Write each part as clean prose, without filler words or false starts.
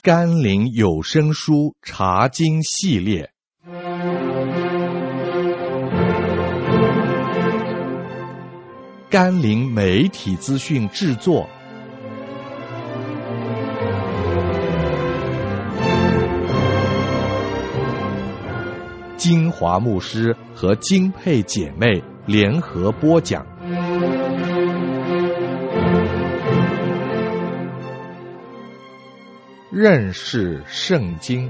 甘霖有声书查经系列，甘霖媒体资讯制作，金华牧师和金佩姐妹联合播讲。认识圣经。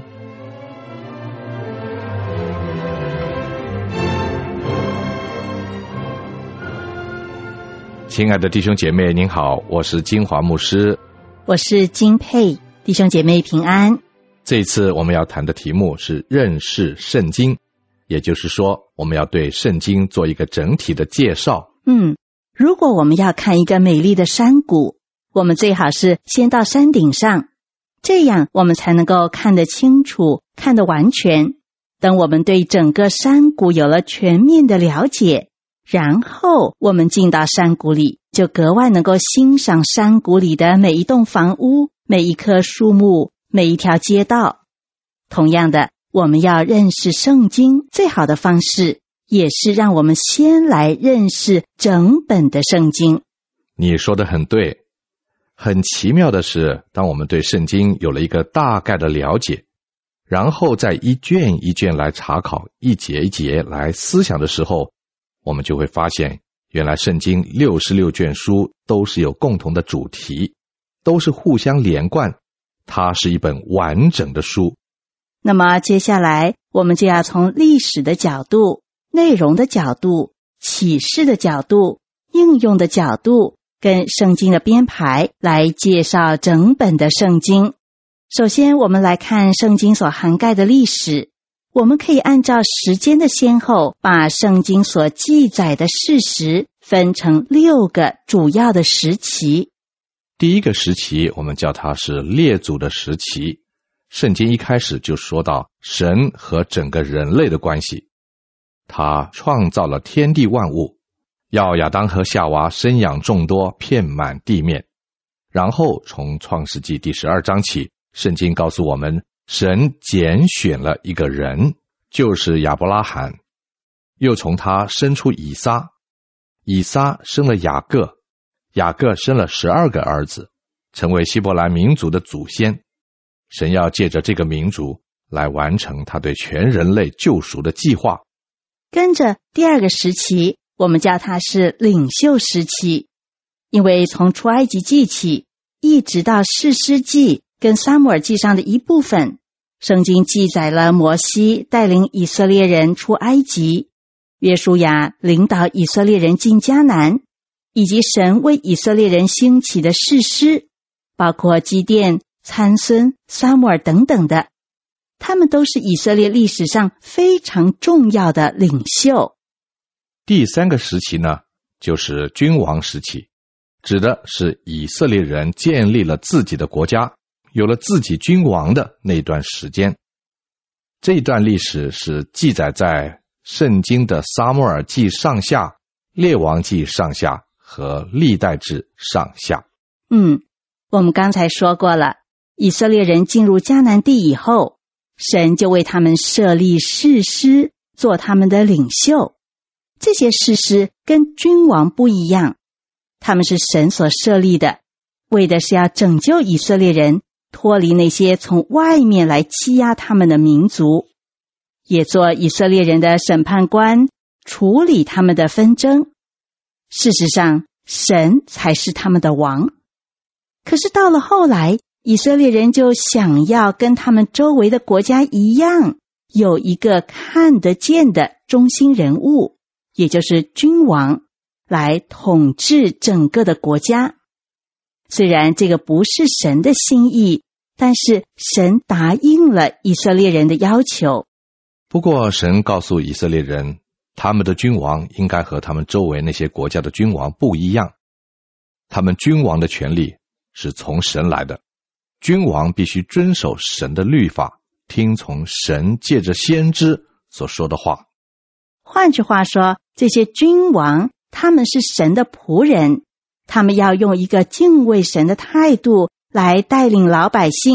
亲爱的弟兄姐妹您好，我是金华牧师， 我是金佩，弟兄姐妹平安。 这一次我们要谈的题目是认识圣经，也就是说我们要对圣经做一个整体的介绍。 如果我们要看一个美丽的山谷，我们最好是先到山顶上，这样我们才能够看得清楚，看得完全。等我们对整个山谷有了全面的了解，然后我们进到山谷里，就格外能够欣赏山谷里的每一栋房屋、每一棵树木、每一条街道。同样的，我们要认识圣经，最好的方式也是让我们先来认识整本的圣经。 你说得很对。很奇妙的是，当我们对圣经有了一个大概的了解，然后再一卷一卷来查考，一节一节来思想的时候，我们就会发现，原来圣经66卷书都是有共同的主题，都是互相连贯，它是一本完整的书。 那么接下来我们就要从历史的角度、内容的角度、启示的角度、应用的角度跟圣经的编排来介绍整本的圣经。首先我们来看圣经所涵盖的历史，我们可以按照时间的先后，把圣经所记载的事实分成6个主要的时期。 第一个时期我们叫它是列祖的时期，圣经一开始就说到神和整个人类的关系，他创造了天地万物，要亚当和夏娃生养众多，遍满地面。然后从创世纪第12章起，圣经告诉我们，神拣选了一个人，就是亚伯拉罕，又从他生出以撒，以撒生了雅各，雅各生了12个儿子，成为希伯来民族的祖先。神要借着这个民族来完成他对全人类救赎的计划。 跟着第二个时期，我们叫它是领袖时期，因为从出埃及记起，一直到士师记跟撒母耳记上的一部分，圣经记载了摩西带领以色列人出埃及，约书亚领导以色列人进迦南，以及神为以色列人兴起的士师，包括基甸、参孙、撒母耳等等的，他们都是以色列历史上非常重要的领袖。 第三个时期呢，就是君王时期，指的是以色列人建立了自己的国家，有了自己君王的那段时间。这一段历史是记载在圣经的撒母耳记上下、列王记上下和历代志上下。 我们刚才说过了，以色列人进入迦南地以后，神就为他们设立士师做他们的领袖。这些士师跟君王不一样，他们是神所设立的，为的是要拯救以色列人脱离那些从外面来欺压他们的民族，也做以色列人的审判官，处理他们的纷争。事实上，神才是他们的王。可是到了后来，以色列人就想要跟他们周围的国家一样，有一个看得见的中心人物，也就是君王，来统治整个的国家。虽然这个不是神的心意，但是神答应了以色列人的要求。 不过神告诉以色列人，他们的君王应该和他们周围那些国家的君王不一样，他们君王的权力是从神来的，君王必须遵守神的律法，听从神借着先知所说的话。 换句话说，这些君王他们是神的仆人，他们要用一个敬畏神的态度来带领老百姓，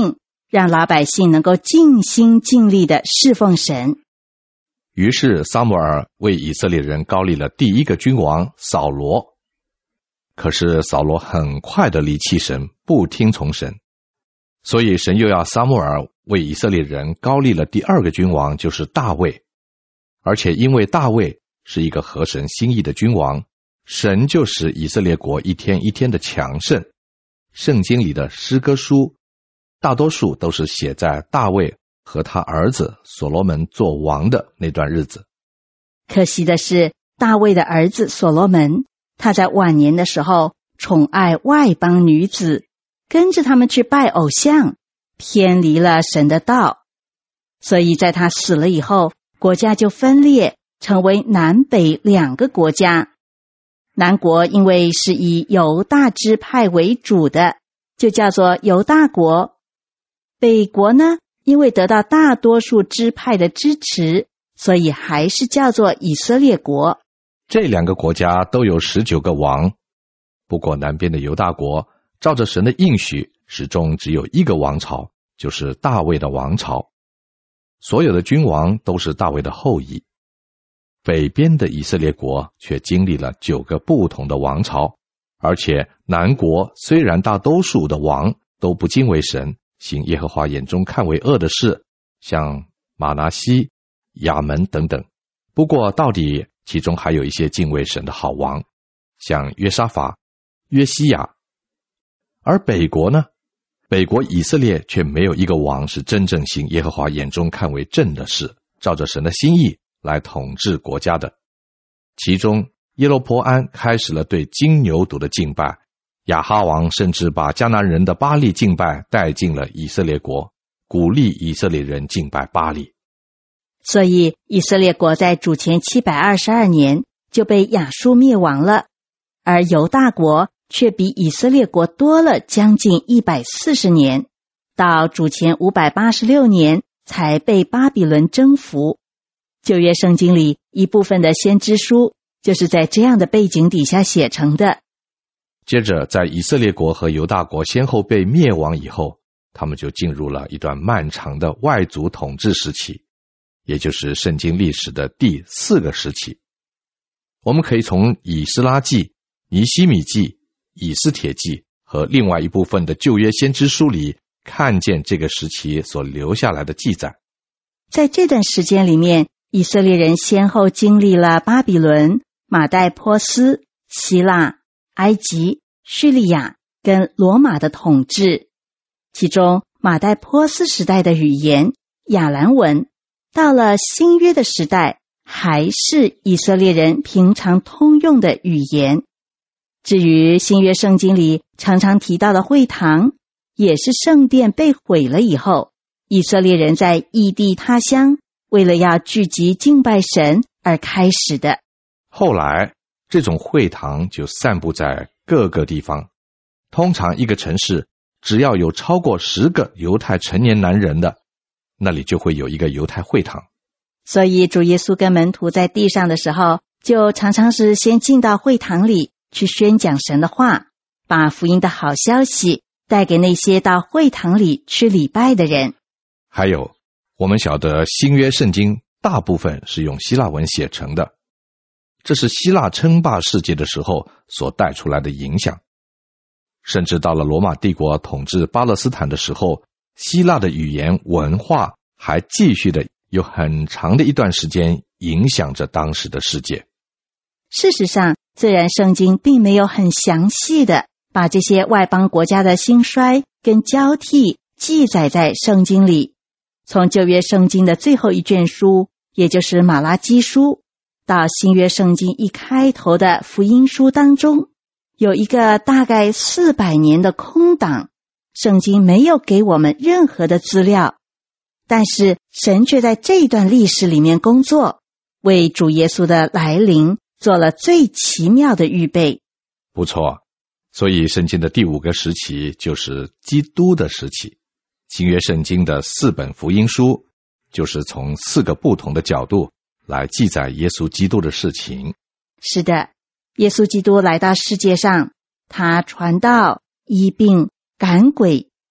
让老百姓能够尽心尽力的侍奉神。 于是撒母耳为以色列人膏立了第一个君王扫罗。可是扫罗很快的离弃神，不听从神，所以神又要撒母耳为以色列人膏立了第二个君王，就是大卫。而且因为大卫是一个合神心意的君王，神就使以色列国一天一天的强盛。圣经里的诗歌书大多数都是写在大卫和他儿子所罗门做王的那段日子。 可惜的是，大卫的儿子所罗门，他在晚年的时候宠爱外邦女子，跟着他们去拜偶像，偏离了神的道。所以在他死了以后，国家就分裂，成为南北两个国家。南国因为是以犹大支派为主的，就叫做犹大国。北国呢，因为得到大多数支派的支持，所以还是叫做以色列国。 这两个国家都有19个王，不过南边的犹大国照着神的应许，始终只有一个王朝，就是大卫的王朝。所有的君王都是大卫的后裔。北边的以色列国却经历了9个不同的王朝，而且南国虽然大多数的王都不敬畏神，行耶和华眼中看为恶的事，像玛拿西、亚门等等，不过到底其中还有一些敬畏神的好王，像约沙法、约西亚。而北国呢，北国以色列却没有一个王是真正行耶和华眼中看为正的事，照着神的心意来统治国家的。其中耶罗波安开始了对金牛犊的敬拜，亚哈王甚至把迦南人的巴力敬拜带进了以色列国，鼓励以色列人敬拜巴力。 所以以色列国在主前722年就被亚述灭亡了，而犹大国却比以色列国多了将近140年，到主前586年才被巴比伦征服。旧约圣经里一部分的先知书就是在这样的背景底下写成的。 接着在以色列国和犹大国先后被灭亡以后，他们就进入了一段漫长的外族统治时期，也就是圣经历史的第4个时期。我们可以从以斯拉记、尼希米记、以斯帖记和另外一部分的旧约先知书里看见这个时期所留下来的记载。 在这段时间里面，以色列人先后经历了巴比伦、马代波斯、希腊、埃及、叙利亚跟罗马的统治。其中马代波斯时代的语言亚兰文，到了新约的时代还是以色列人平常通用的语言。至于新约圣经里常常提到的会堂，也是圣殿被毁了以后，以色列人在异地他乡为了要聚集敬拜神而开始的。 后来这种会堂就散布在各个地方，通常一个城市只要有超过10个犹太成年男人的，那里就会有一个犹太会堂。 所以主耶稣跟门徒在地上的时候，就常常是先进到会堂里去宣讲神的话，把福音的好消息带给那些到会堂里去礼拜的人。 还有，我们晓得新约圣经大部分是用希腊文写成的，这是希腊称霸世界的时候所带出来的影响。甚至到了罗马帝国统治巴勒斯坦的时候，希腊的语言文化还继续的有很长的一段时间影响着当时的世界。 事实上，虽然圣经并没有很详细的把这些外邦国家的兴衰跟交替记载在圣经里，从旧约圣经的最后一卷书，也就是马拉基书，到新约圣经一开头的福音书当中，有一个大概400年的空档，圣经没有给我们任何的资料，但是神却在这段历史里面工作，为主耶稣的来临做了最奇妙的预备。 不错，所以圣经的第5个时期就是基督的时期。新约圣经的4本福音书就是从4个不同的角度来记载耶稣基督的事情。 是的，耶稣基督来到世界上，他传道、医病、赶鬼、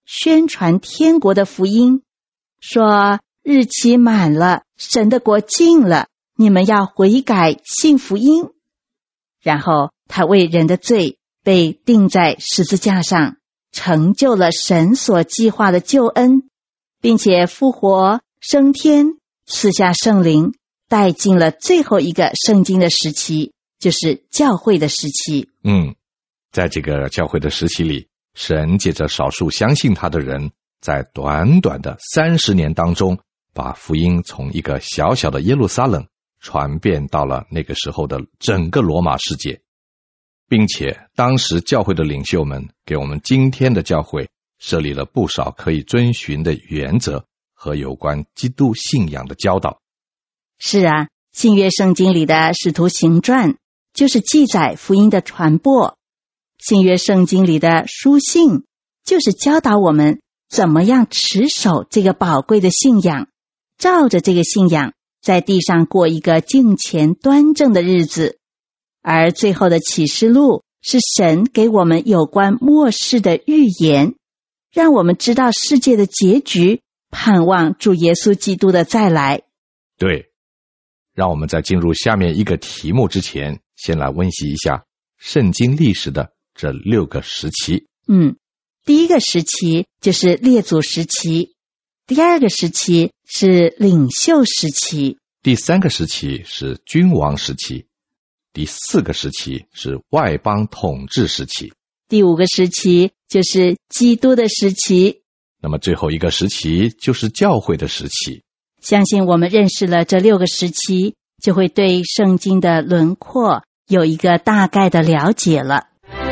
宣传天国的福音，说日期满了，神的国近了，你们要悔改信福音。然后他为人的罪被钉在十字架上，成就了神所计划的救恩，并且复活升天，赐下圣灵，带进了最后一个圣经的时期，就是教会的时期。 在这个教会的时期里，神借着少数相信他的人，在短短的30年当中，把福音从一个小小的耶路撒冷传遍到了那个时候的整个罗马世界，并且当时教会的领袖们给我们今天的教会设立了不少可以遵循的原则和有关基督信仰的教导。 是啊，新约圣经里的使徒行传就是记载福音的传播，新约圣经里的书信就是教导我们怎么样持守这个宝贵的信仰，照着这个信仰在地上过一个敬虔端正的日子。而最后的启示录是神给我们有关末世的预言，让我们知道世界的结局，盼望主耶稣基督的再来。 对，让我们在进入下面一个题目之前，先来温习一下圣经历史的这6个时期。 第一个时期就是列祖时期，第二个时期是领袖时期， 第3个时期是君王时期，第4个时期是外邦统治时期， 第5个时期就是基督的时期， 那么最后一个时期就是教会的时期。 相信我们认识了这6个时期，就会对圣经的轮廓有一个大概的了解了。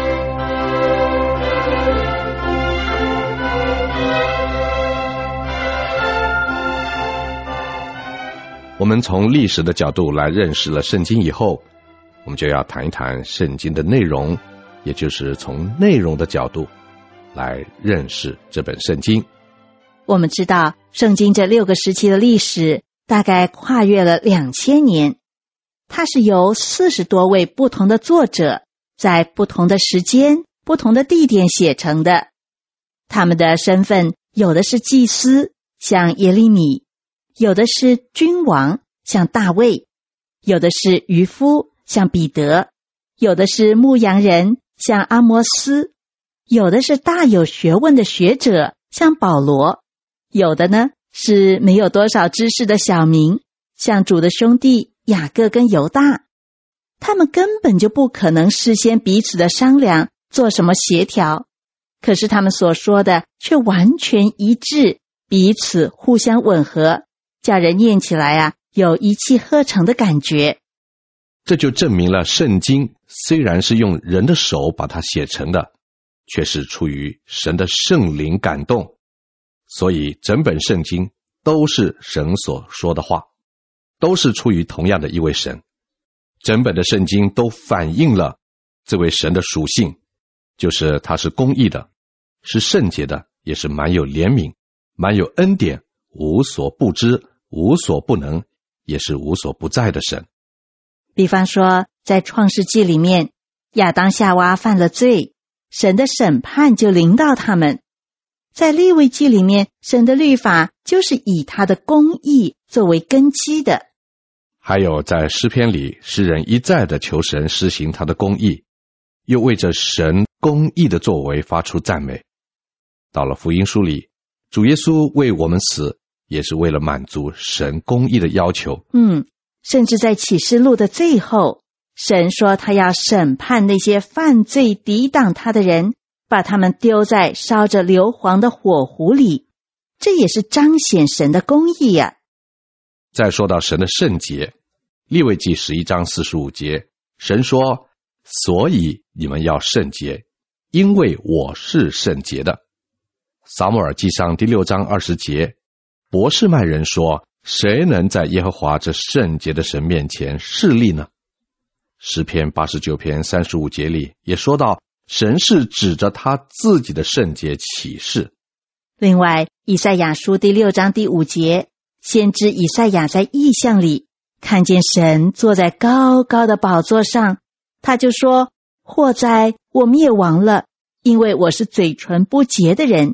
我们从历史的角度来认识了圣经以后，我们就要谈一谈圣经的内容，也就是从内容的角度来认识这本圣经。 我们知道圣经这6个时期的历史大概跨越了2000年，它是由40多位不同的作者在不同的时间、不同的地点写成的。他们的身份有的是祭司，像耶利米；有的是君王，像大卫；有的是渔夫，像彼得；有的是牧羊人，像阿摩斯；有的是大有学问的学者，像保罗；有的呢是没有多少知识的小民，像主的兄弟雅各跟犹大。他们根本就不可能事先彼此的商量做什么协调，可是他们所说的却完全一致，彼此互相吻合，叫人念起来有一气呵成的感觉。 这就证明了圣经虽然是用人的手把它写成的，却是出于神的圣灵感动，所以整本圣经都是神所说的话，都是出于同样的一位神。整本的圣经都反映了这位神的属性，就是他是公义的，是圣洁的，也是满有怜悯，满有恩典，无所不知，无所不能，也是无所不在的神。 比方说在创世纪里面，亚当夏娃犯了罪，神的审判就临到他们。在利未记里面，神的律法就是以他的公义作为根基的。 还有在诗篇里，诗人一再的求神施行他的公义，又为着神公义的作为发出赞美。到了福音书里，主耶稣为我们死，也是为了满足神公义的要求。 甚至在启示录的最后，神说他要审判那些犯罪抵挡他的人，把他们丢在烧着硫磺的火湖里，这也是彰显神的公义呀。 再说到神的圣洁，利未记11章45节，神说，所以你们要圣洁，因为我是圣洁的。撒母耳记上第6章20节，伯示麦人说，谁能在耶和华这圣洁的神面前侍立呢？诗篇89篇35节里也说到，神是指着他自己的圣洁起誓。 另外，以赛亚书第6章第5节，先知以赛亚在异象里看见神坐在高高的宝座上，他就说，祸哉，我灭亡了，因为我是嘴唇不洁的人，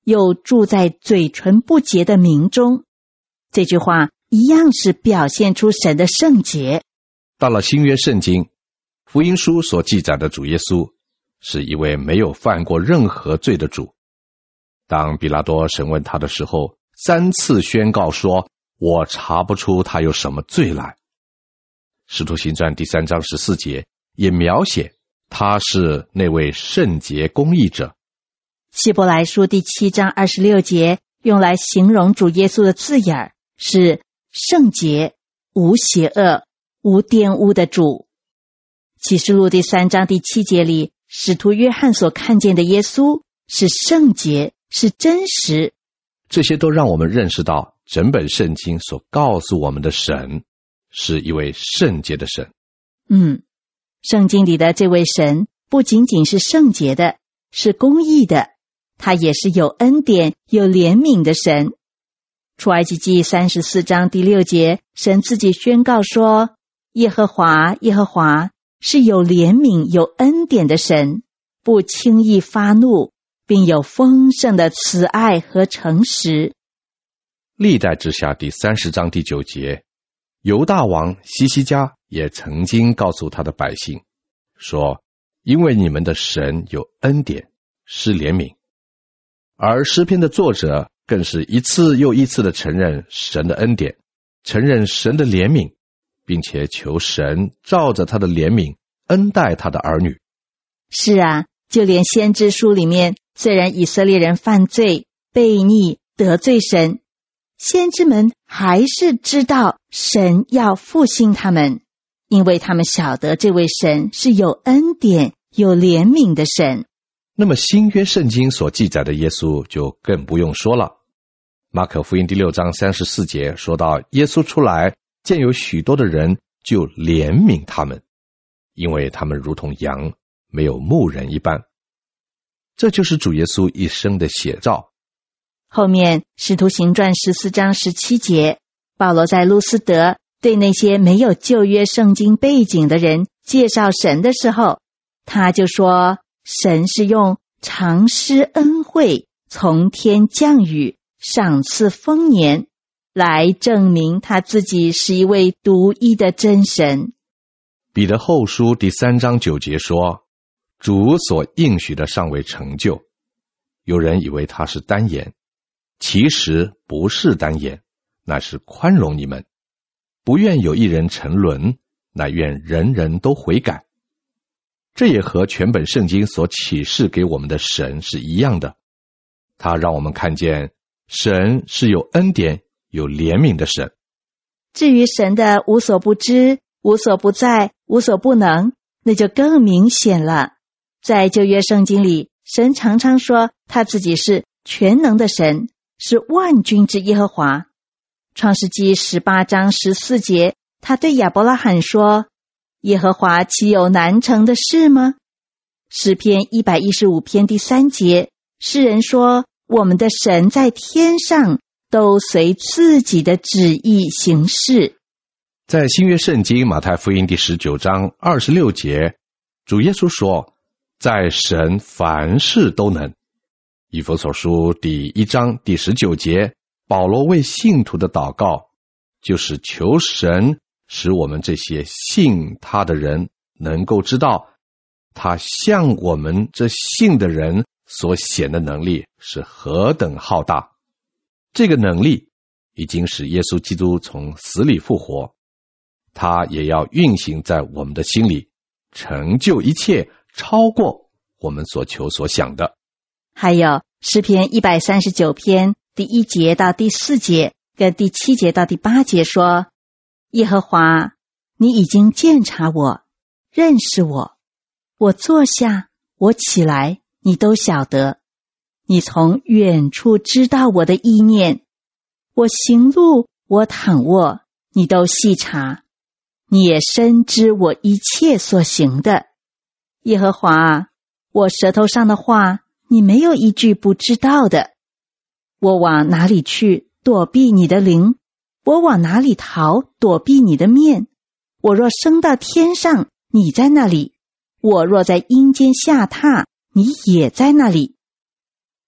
又住在嘴唇不洁的民中。这句话一样是表现出神的圣洁。 到了新约圣经，福音书所记载的主耶稣是一位没有犯过任何罪的主。当比拉多审问他的时候，3次宣告说，我查不出他有什么罪来。使徒行传第3章14节也描写他是那位圣洁公义者。 希伯来书第7章26节用来形容主耶稣的字眼是圣洁、无邪恶、无玷污的主。启示录第3章第7节里，使徒约翰所看见的耶稣是圣洁，是真实。 这些都让我们认识到整本圣经所告诉我们的神是一位圣洁的神。 圣经里的这位神不仅仅是圣洁的，是公义的，他也是有恩典、有怜悯的神。出埃及记34章第6节，神自己宣告说，耶和华，耶和华是有怜悯、有恩典的神，不轻易发怒，并有丰盛的慈爱和诚实。 历代志下第30章第9节，犹大王西西家也曾经告诉他的百姓说，因为你们的神有恩典，是怜悯。而诗篇的作者更是一次又一次地承认神的恩典，承认神的怜悯，并且求神照着他的怜悯恩待他的儿女。 是啊，就连先知书里面，虽然以色列人犯罪、悖逆、得罪神，先知们还是知道神要复兴他们，因为他们晓得这位神是有恩典、有怜悯的神。 那么新约圣经所记载的耶稣就更不用说了。马可福音第6章34节说到，耶稣出来，见有许多的人，就怜悯他们，因为他们如同羊，没有牧人一般。这就是主耶稣一生的写照。 后面使徒行传14章17节，保罗在路斯德对那些没有旧约圣经背景的人介绍神的时候，他就说，神是用常施恩惠，从天降雨，赏赐丰年，来证明他自己是一位独一的真神。 彼得后书第3章9节说，主所应许的尚未成就。有人以为他是单言，其实不是单言，乃是宽容你们，不愿有一人沉沦，乃愿人人都悔改。这也和全本圣经所启示给我们的神是一样的，他让我们看见神是有恩典、有怜悯的神。 至于神的无所不知、无所不在、无所不能，那就更明显了。在旧约圣经里，神常常说他自己是全能的神，是万军之耶和华。创世纪18章14节，他对亚伯拉罕说，耶和华岂有难成的事吗？诗篇115篇第3节，诗人说，我们的神在天上，都随自己的旨意行事。 在新约圣经马太福音第19章26节，主耶稣说，在神凡事都能。以弗所书第1章第19节，保罗为信徒的祷告，就是求神使我们这些信他的人能够知道，他向我们这信的人所显的能力是何等浩大。这个能力已经使耶稣基督从死里复活，他也要运行在我们的心里，成就一切，超过我们所求所想的。 还有诗篇139篇第1节到第4节跟第7节到第8节说，耶和华，你已经鉴察我，认识我，我坐下，我起来，你都晓得。你从远处知道我的意念，我行路，我躺卧，你都细察。你也深知我一切所行的。耶和华，我舌头上的话，你没有一句不知道的。我往哪里去躲避你的灵？我往哪里逃躲避你的面？我若升到天上，你在那里；我若在阴间下榻，你也在那里。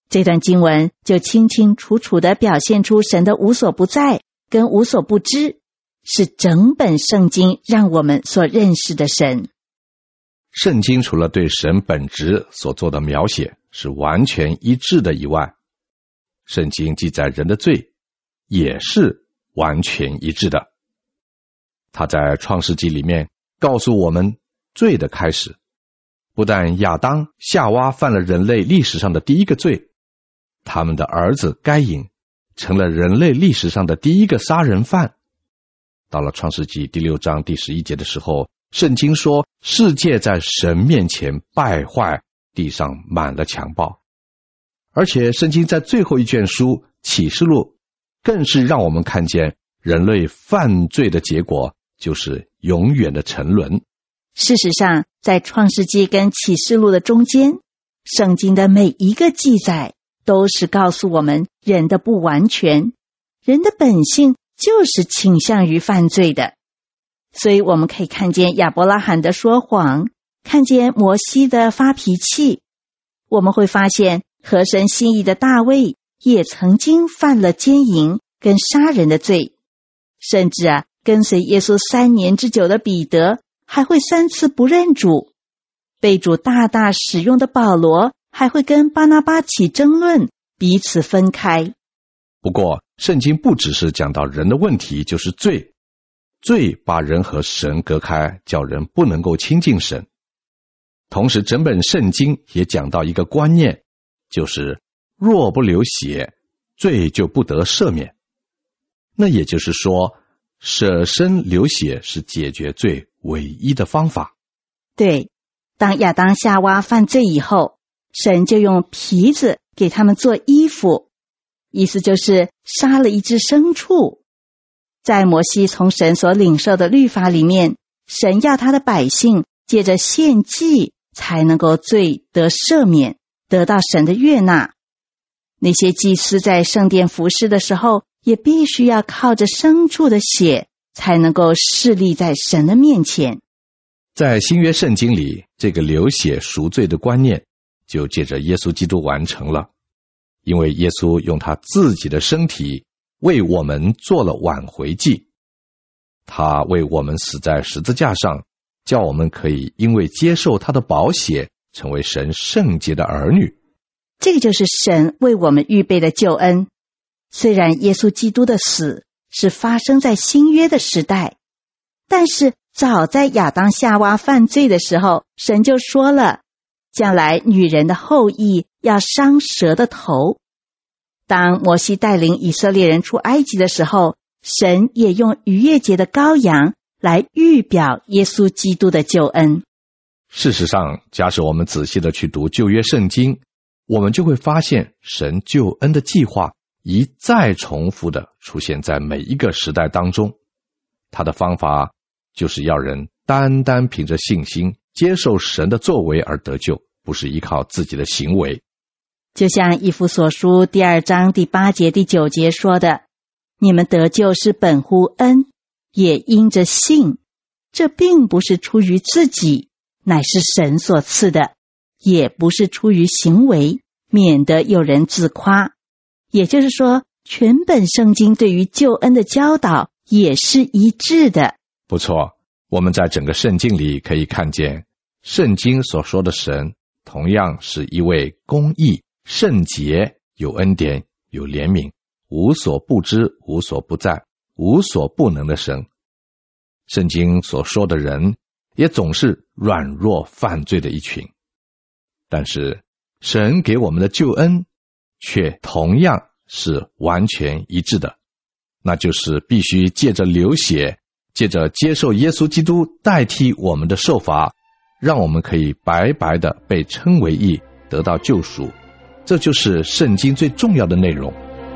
这段经文就清清楚楚地表现出神的无所不在跟无所不知，是整本圣经让我们所认识的神。 圣经除了对神本质所做的描写是完全一致的以外，圣经记载人的罪也是完全一致的。他在创世纪里面告诉我们罪的开始，不但亚当、夏娃犯了人类历史上的第一个罪，他们的儿子该隐成了人类历史上的第一个杀人犯。到了创世纪第6章第11节的时候，圣经说世界在神面前败坏，地上满了强暴。而且圣经在最后一卷书启示录更是让我们看见人类犯罪的结果就是永远的沉沦。 事实上，在创世纪跟启示录的中间，圣经的每一个记载都是告诉我们人的不完全，人的本性就是倾向于犯罪的。所以我们可以看见亚伯拉罕的说谎，看见摩西的发脾气，我们会发现合神心意的大卫也曾经犯了奸淫跟杀人的罪，甚至跟随耶稣3年之久的彼得还会3次不认主，被主大大使用的保罗还会跟巴拿巴起争论，彼此分开。 不过圣经不只是讲到人的问题就是罪，罪把人和神隔开，叫人不能够亲近神。同时整本圣经也讲到一个观念，就是若不流血，罪就不得赦免。那也就是说，舍身流血是解决罪唯一的方法。 对，当亚当夏娃犯罪以后，神就用皮子给他们做衣服，意思就是杀了一只牲畜。在摩西从神所领受的律法里面，神要他的百姓借着献祭才能够罪得赦免，得到神的悦纳。那些祭司在圣殿服侍的时候，也必须要靠着牲畜的血才能够侍立在神的面前。 在新约圣经里，这个流血赎罪的观念就借着耶稣基督完成了，因为耶稣用他自己的身体为我们做了挽回祭，他为我们死在十字架上，叫我们可以因为接受他的宝血成为神圣洁的儿女。 这个就是神为我们预备的救恩。虽然耶稣基督的死是发生在新约的时代，但是早在亚当夏娃犯罪的时候，神就说了，将来女人的后裔要伤蛇的头。当摩西带领以色列人出埃及的时候，神也用逾越节的羔羊来预表耶稣基督的救恩。 事实上，假使我们仔细的去读旧约圣经，我们就会发现神救恩的计划一再重复的出现在每一个时代当中。他的方法就是要人单单凭着信心接受神的作为而得救，不是依靠自己的行为。 就像以弗所书第2章第8节第9节说的，你们得救是本乎恩，也因着信，这并不是出于自己，乃是神所赐的，也不是出于行为，免得有人自夸。也就是说，全本圣经对于救恩的教导也是一致的。 不错，我们在整个圣经里可以看见，圣经所说的神同样是一位公义、圣洁、有恩典、有怜悯、无所不知、无所不在、无所不能的神。圣经所说的人也总是软弱犯罪的一群，但是神给我们的救恩却同样是完全一致的，那就是必须借着流血，借着接受耶稣基督代替我们的受罚，让我们可以白白的被称为义，得到救赎。这就是圣经最重要的内容。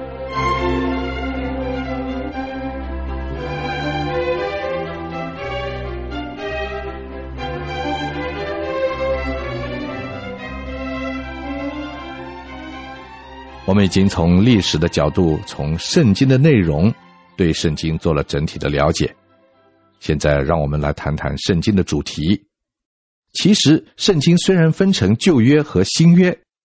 我们已经从历史的角度，从圣经的内容，对圣经做了整体的了解。现在让我们来谈谈圣经的主题。其实圣经虽然分成旧约和新约，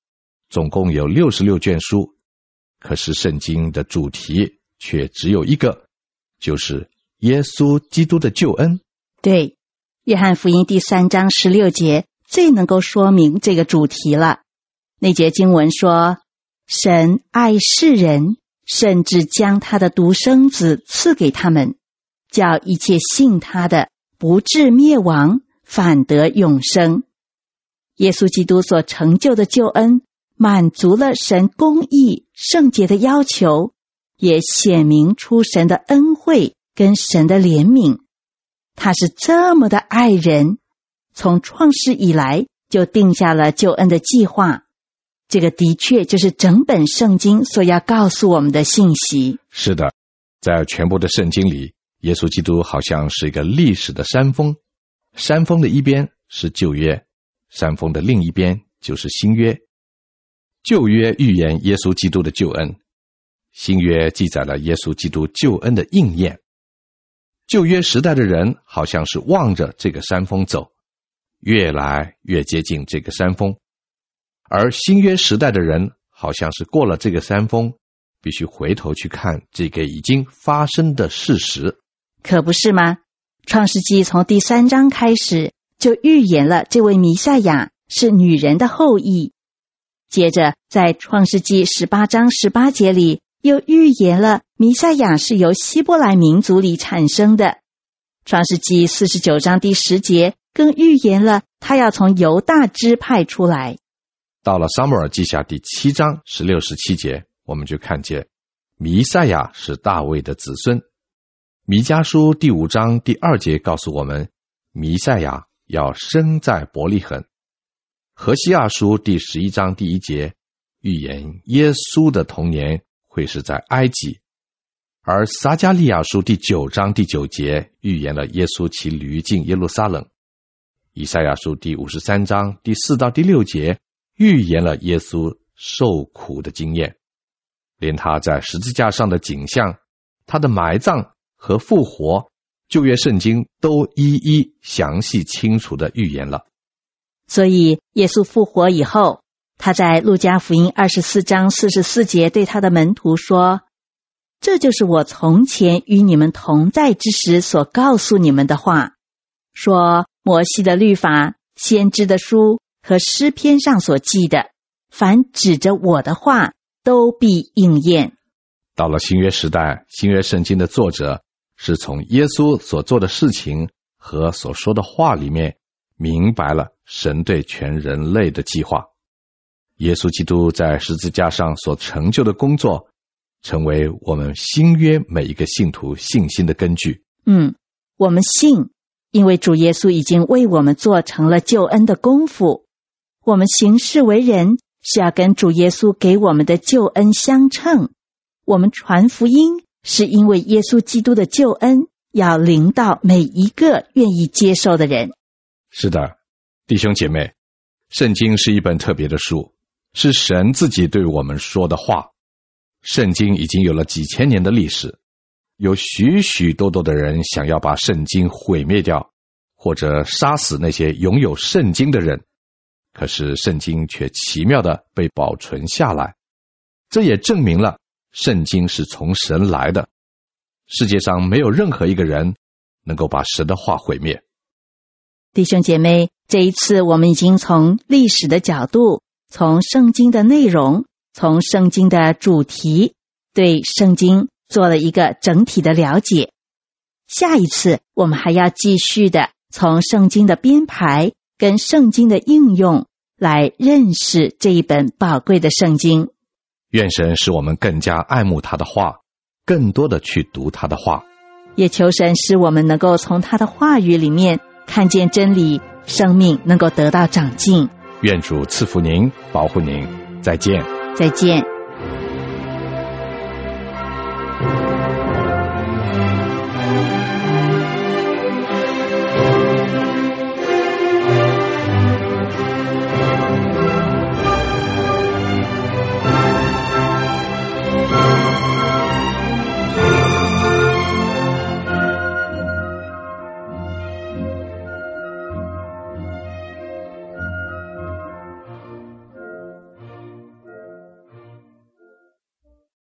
总共有66卷书，可是圣经的主题却只有一个，就是耶稣基督的救恩。 对，约翰福音第3章16节最能够说明这个主题了。那节经文说，神爱世人，甚至将他的独生子赐给他们，叫一切信他的不至灭亡，反得永生。耶稣基督所成就的救恩满足了神公义圣洁的要求，也显明出神的恩惠跟神的怜悯。他是这么的爱人，从创世以来就定下了救恩的计划。这个的确就是整本圣经所要告诉我们的信息。 是的，在全部的圣经里，耶稣基督好像是一个历史的山峰，山峰的一边是旧约，山峰的另一边就是新约。旧约预言耶稣基督的救恩，新约记载了耶稣基督救恩的应验。旧约时代的人好像是望着这个山峰走，越来越接近这个山峰，而新约时代的人好像是过了这个山峰，必须回头去看这个已经发生的事实。 可不是吗？创世纪从第3章开始就预言了这位弥赛亚是女人的后裔，接着在创世纪18章18节里又预言了弥赛亚是由希伯来民族里产生的。创世纪49章第10节更预言了他要从犹大支派出来。 到了撒母耳记下第7章16、17节，我们就看见弥赛亚是大卫的子孙。弥迦书第5章第2节告诉我们，弥赛亚要生在伯利恒。何西阿书第11章第1节预言耶稣的童年会是在埃及，而撒迦利亚书第9章第9节预言了耶稣骑驴进耶路撒冷。以赛亚书第53章第4到第6节预言了耶稣受苦的经验，连他在十字架上的景象，他的埋葬和复活，旧约圣经都一一详细清楚地预言了。 所以耶稣复活以后，他在路加福音24章44节对他的门徒说，这就是我从前与你们同在之时所告诉你们的话，说摩西的律法、先知的书和诗篇上所记的，凡指着我的话都必应验。 到了新约时代，新约圣经的作者是从耶稣所做的事情和所说的话里面明白了神对全人类的计划。耶稣基督在十字架上所成就的工作，成为我们新约每一个信徒信心的根据。 我们信，因为主耶稣已经为我们做成了救恩的功夫。我们行事为人是要跟主耶稣给我们的救恩相称。我们传福音是因为耶稣基督的救恩要临到每一个愿意接受的人。 是的，弟兄姐妹，圣经是一本特别的书，是神自己对我们说的话。圣经已经有了几千年的历史，有许许多多的人想要把圣经毁灭掉，或者杀死那些拥有圣经的人，可是圣经却奇妙地被保存下来。这也证明了圣经是从神来的，世界上没有任何一个人能够把神的话毁灭。 弟兄姐妹，这一次我们已经从历史的角度，从圣经的内容，从圣经的主题，对圣经做了一个整体的了解。下一次我们还要继续的从圣经的编排跟圣经的应用来认识这一本宝贵的圣经。 愿神使我们更加爱慕他的话，更多的去读他的话， 也求神使我们能够从他的话语里面看见真理，生命能够得到长进。 愿主赐福您，保护您，再见。 再见。